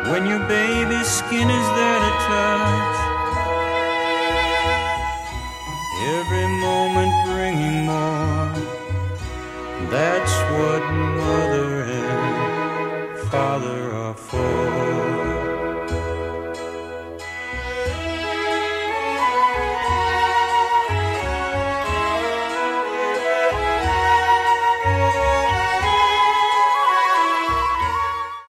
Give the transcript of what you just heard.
when your baby's skin is there to touch. Every moment bringing more. That's what mother and father are for.